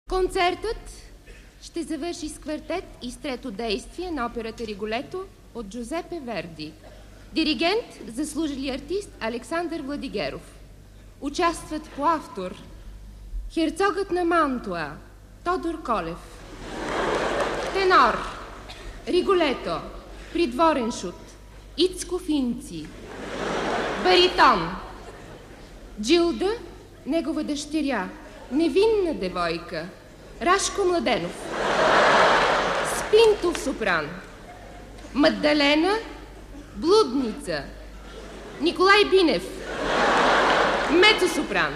Концертът ще завърши с квартет и с трето действие на операта Риголето от Джузепе Верди. Диригент – заслужили артист Александър Владигеров. Участват по автор Херцогът на Мантуа Тодор Колев. Тенор Риголето Придворен шут Ицко Финци. Баритон Джилда, негова дъщеря, невинна девойка Рашко Младенов. Спинтов сопран Магдалена Блудница Николай Бинев. Мецо-сопран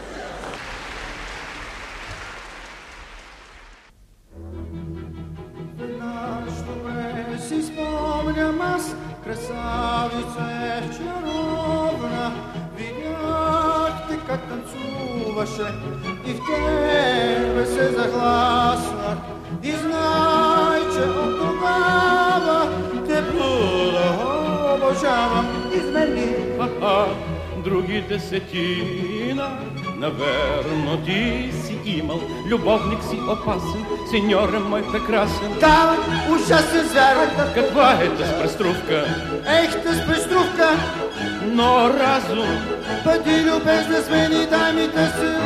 Веднъж добре си спомням аз, красавица чаровна, видях те как танцуваше и в тебе се захласнах. И знай, че от тогава те буда обожавам. Измени други десетина, наверно ти си имал любовник си опасен, сеньоре мой прекрасен. Да, ужасен звяр. Каква е тъс преструвка? Ех, тъс преструвка. Но разум, бъди любезна, смени, дай ми тъсилувка.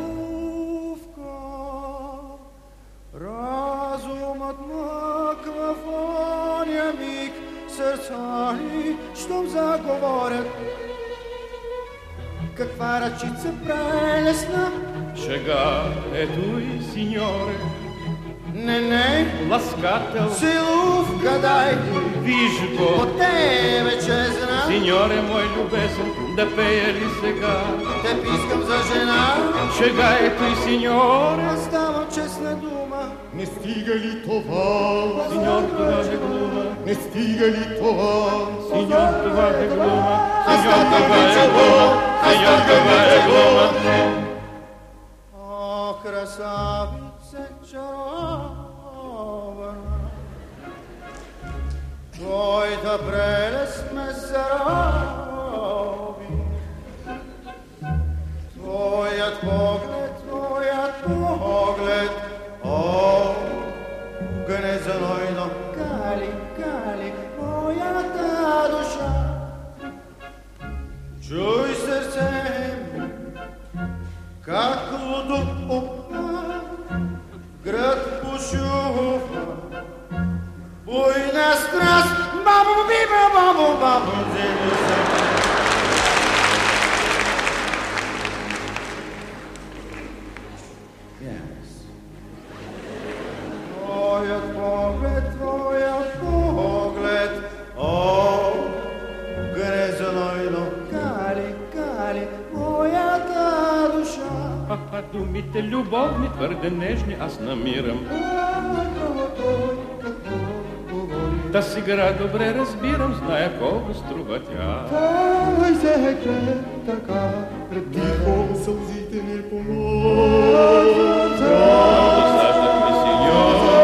Разумът мъква в оня миг, сърца ни, щом заговорят. Каква ръчица прелесна. шега ето и сеньоре. Не, ласкател, целувка дай, виж го, от тебе чезна. сеньоре мой любезен, да пея ли сега? Те пискам за жена. Шега ето и сеньоре. Аз ставам честна дума. Не стига ли това? Сеньор, това е глума. Не стига ли това? Сеньор, това е глума. Аз Сеньор, ставам това е честна глума. дума. Сеньор, това е глума. О, красавице чаровна, твоята прелест ме зароби. Твоят поглед, о, гнезенойно кали, кали моята душа. Чуй сърце ми, как лудо опа, град пошува, буйна страст, бабу, Твоят поглед, о, грезенойно кали, кали моята душа. Думите любовни, твърде нежни, аз намирам. Та си игра добре разбирам, зная колко струва тя. Той се така, пред тихо сълзите не помогат. Досаждат ми, сеньоре.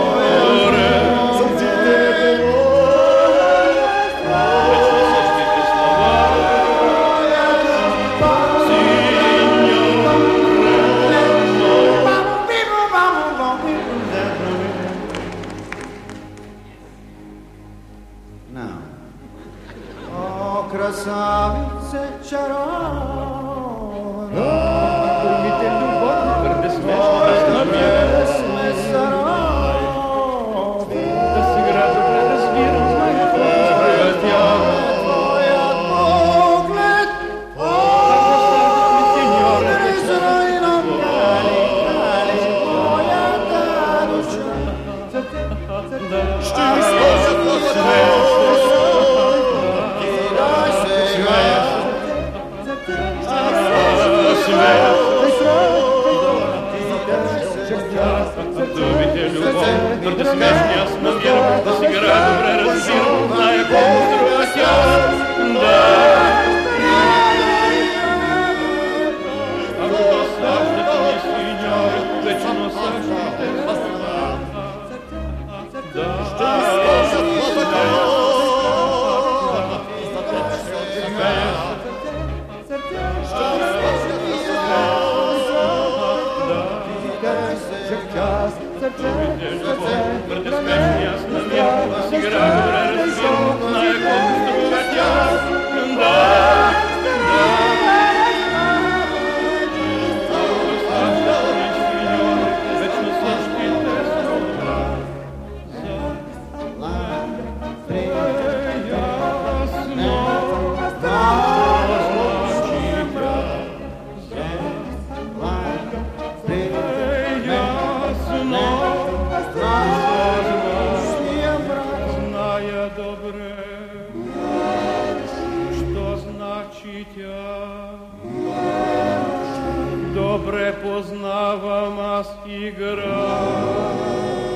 Сълзите не Вечно същите слова. Now, о, красавице чаровна, Думите любовни, твърде смешни, аз намирам. сме зароби. Да си игра добре разбирам, зная колко струва тя. Твоят поглед, о, грезенойно кали, кали моята душа. Ще използвам думите любов, твърде смешни, аз намирам. Да си игра добре разбирам, зная колко струва тя. Ако досаждат ми, сеньоре, вечно същите слова. Се час, сърце, сърце, Притискаш ясна мир, да си игра добре разбира, знае колко струва тя. Зная добре, що значи тя. Добре познавам аз игра.